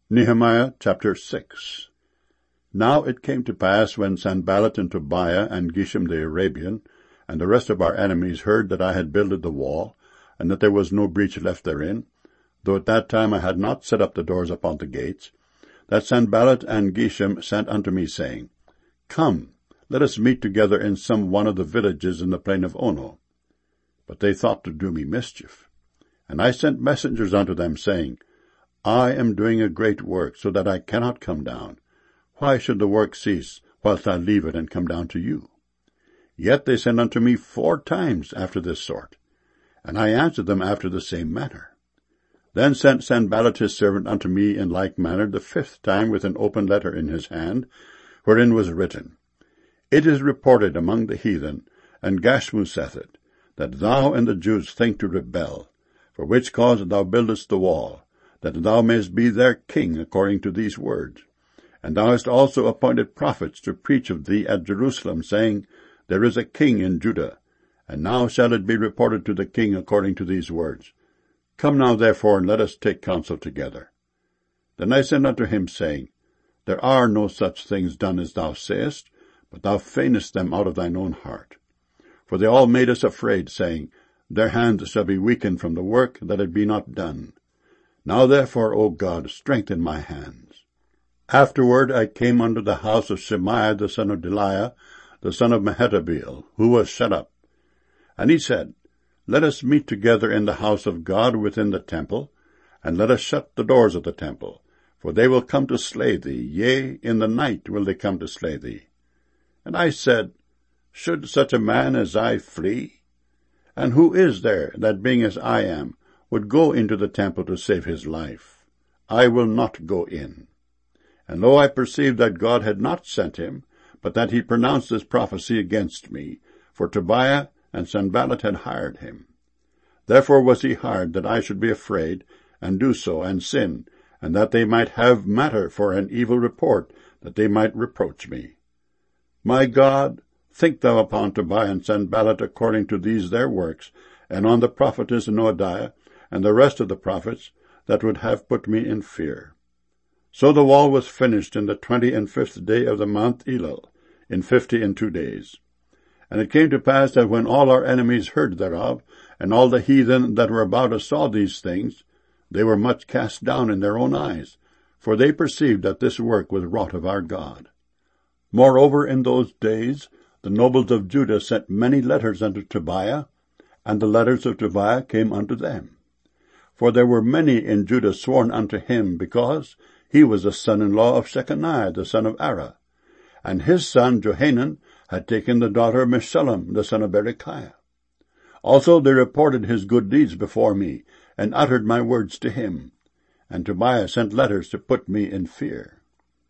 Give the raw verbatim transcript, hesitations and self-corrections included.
Nehemiah chapter six. Now it came to pass, when Sanballat and Tobiah and Geshem the Arabian and the rest of our enemies heard that I had builded the wall, and that there was no breach left therein, though at that time I had not set up the doors upon the gates, that Sanballat and Geshem sent unto me, saying, Come, let us meet together in some one of the villages in the plain of Ono. But they thought to do me mischief. And I sent messengers unto them, saying, I am doing a great work, so that I cannot come down. Why should the work cease, whilst I leave it and come down to you? Yet they sent unto me four times after this sort, and I answered them after the same manner. Then sent Sanballat his servant unto me in like manner the fifth time with an open letter in his hand, wherein was written, It is reported among the heathen, and Gashmu saith it, that thou and the Jews think to rebel, for which cause thou buildest the wall, that thou mayest be their king according to these words. And thou hast also appointed prophets to preach of thee at Jerusalem, saying, There is a king in Judah, and now shall it be reported to the king according to these words. Come now therefore, and let us take counsel together. Then I sent unto him, saying, There are no such things done as thou sayest, but thou feignest them out of thine own heart. For they all made us afraid, saying, Their hands shall be weakened from the work, that it be not done. Now therefore, O God, strengthen my hands. Afterward I came unto the house of Shemaiah the son of Delaiah, the son of Mehetabeel, who was shut up. And he said, Let us meet together in the house of God within the temple, and let us shut the doors of the temple, for they will come to slay thee, yea, in the night will they come to slay thee. And I said, Should such a man as I flee? And who is there that, being as I am, would go into the temple to save his life? I will not go in. And lo, I perceived that God had not sent him, but that he pronounced this prophecy against me, for Tobiah and Sanballat had hired him. Therefore was he hired, that I should be afraid, and do so, and sin, and that they might have matter for an evil report, that they might reproach me. My God, think thou upon Tobiah and Sanballat according to these their works, and on the prophetess Noadiah, and the rest of the prophets, that would have put me in fear. So the wall was finished in the twenty and fifth day of the month Elul, in fifty and two days. And it came to pass that when all our enemies heard thereof, and all the heathen that were about us saw these things, they were much cast down in their own eyes, for they perceived that this work was wrought of our God. Moreover, in those days the nobles of Judah sent many letters unto Tobiah, and the letters of Tobiah came unto them. For there were many in Judah sworn unto him, because he was a son-in-law of Shechaniah the son of Ara, and his son Johanan had taken the daughter of Meshullam the son of Berechiah. Also they reported his good deeds before me, and uttered my words to him. And Tobiah sent letters to put me in fear.